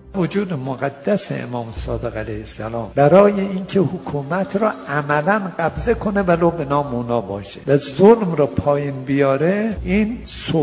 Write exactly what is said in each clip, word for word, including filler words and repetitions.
وجود مقدس امام صادق علیه السلام برای اینکه حکومت را عملا قبضه کنه ولو به نام اونا باشه و ظلم را پایین بیاره، این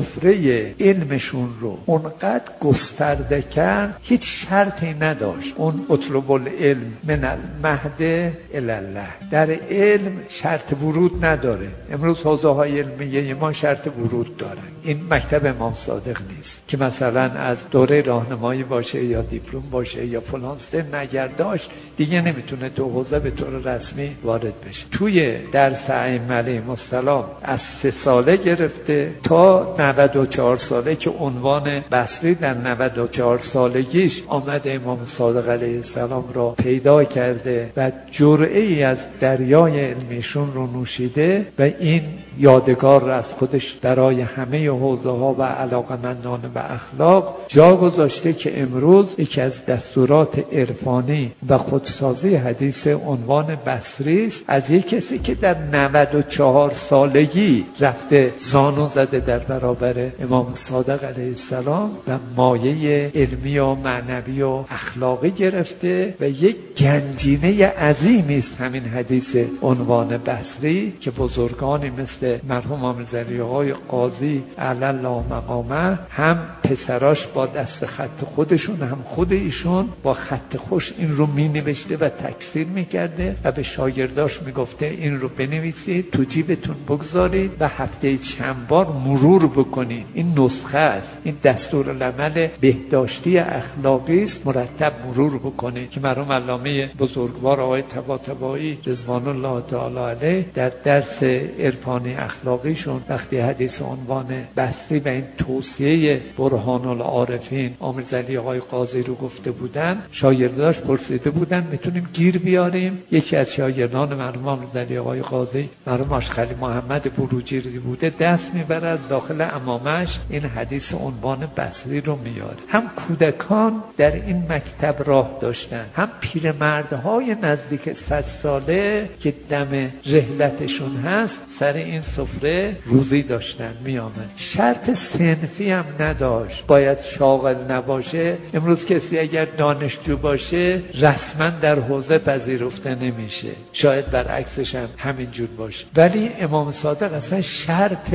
سفره علمشون رو اونقدر گسترده کرد هیچ شرطی نداشت. اون اطلب العلم من المهد الی الله، در علم شرط ورود نداره. امروز حوزه های علمیه ما شرط ورود دارن. این مکتب امام صادق نیست که مثلا از دوره راهنمایی باشه یا دیپلم باشه یا فلان سن نگرداشت دیگه نمیتونه تو حوزه به طور رسمی وارد بشه. توی درس ائمه علیهم السلام از سه ساله گرفته تا نود و چهار ساله که عنوان بصری در نود و چهار سالگیش آمده امام صادق علیه السلام را پیدا کرده و جرعه ای از دریای علمیشون رو نوشیده و این یادگار را از خودش برای همه حوزه ها و علاقمندان به اخلاق جا گذاشته که امروز یکی از دستورات عرفانی و خودسازی حدیث عنوان بصری است، از یک کسی که در نود و چهار سالگی رفته زانو زده در برابر امام صادق علیه السلام و مایه علمی و معنوی و اخلاقی گرفته و یک گنجینه عظیمی است همین حدیث عنوان بصری که بزرگانی مثل مرحوم امیرعلی آقای قاضی اعلی الله مقامه هم پسراش با دست خط خودشون هم خود ایشون با خط خوش این رو می نوشته و تکثیر می کرده و به شاگرداش می گفته این رو بنویسید تو جیبتون بگذارید و هفته چند بار مرور بکنید. این نسخه است، این دستورالعمل بهداشتی اخلاقی است، مرتب مرور بکنید که مرحوم علامه بزرگوار آقای طباطبایی رضوان الله تعالی علیه در درس عرفانی اخلاقیشون وقتی حدیث عنوان بصری و این توصیه برهان العارفین امیرعلی آقای قاضی رو گفته بودن، شاگرداش پرسیده بودن میتونیم گیر بیاریم. یکی از شاگردان مرحوم امیرعلی آقای قاضی مرحوم آشخلی محمد بروجردی بوده، دست میبره از داخل عمامش این حدیث عنوان بصری رو میاره. هم کودکان در این مکتب راه داشتن، هم پیرمردهای نزدیک صد ساله که دم رحلتشون هست سر این سفره روزی داشتن میامد. شرط صنفی هم نداشت باید شاغل نباشه. امروز کسی اگر دانشجو باشه رسما در حوزه پذیرفته نمیشه، شاید برعکسش هم همینجور باشه، ولی امام صادق اصلا شرط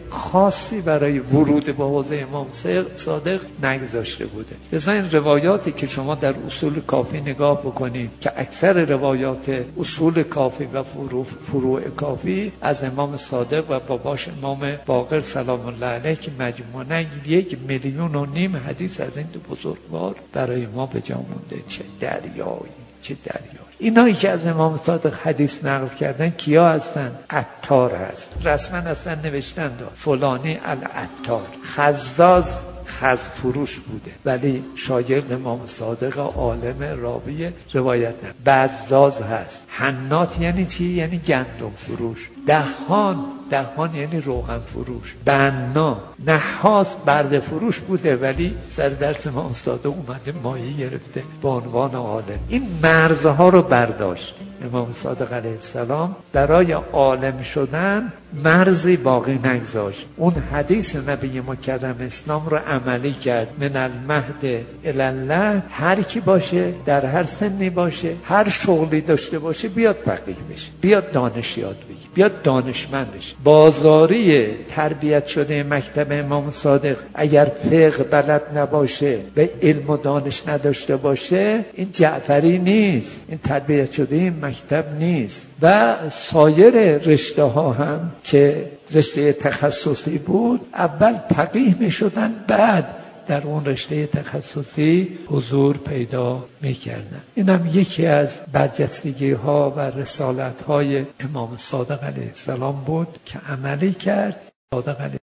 خاصی برای ورود به حوزه امام صادق نگذاشته بوده. مثلا این روایاتی که شما در اصول کافی نگاه بکنید که اکثر روایات اصول کافی و فروع, فروع کافی از امام صادق و باباش امام باقر سلام الله علیه که مجموعاً یک میلیون و نیم حدیث از این دو بزرگوار برای ما به جا مونده. چه دریایی، چه دریایی. اینایی که از امام صادق حدیث نقل کردن کیا هستن؟ عطار هست، رسما اصلا نوشتن دار فلانی العطار. خزاز خز فروش بوده ولی شاگرد امام صادق عالم راوی روایت نه. بزاز هست. حنات یعنی چی؟ یعنی گندم فروش. دهان، دهان یعنی روغن فروش. بنا، نحاس برده فروش بوده ولی سر درس امام صادق اومده مایه گرفته به عنوان عالم. این مرزها رو برداشت امام صادق علیه السلام، برای عالم شدن مرزی باقی نگذاشت. اون حدیث نبی مکرم اسلام رو عملی کرد. من المهد الی الله، هر کی باشه در هر سنی باشه هر شغلی داشته باشه بیاد فقیه بشه، بیاد دانش یاد بگیره، بیاد دانشمند بشه. بازاری تربیت شده مکتب امام صادق اگر فقه بلد نباشه و علم و دانش نداشته باشه این جعفری نیست، این تربیت شده این مکتب نیست. و سایر رشته ها هم که رشته تخصصی بود اول فقیه می شدن، بعد در اون رشته تخصصی حضور پیدا می کردن. این هم یکی از برجستگی ها و رسالت های امام صادق علیه السلام بود که عملی کرد. صادق علیه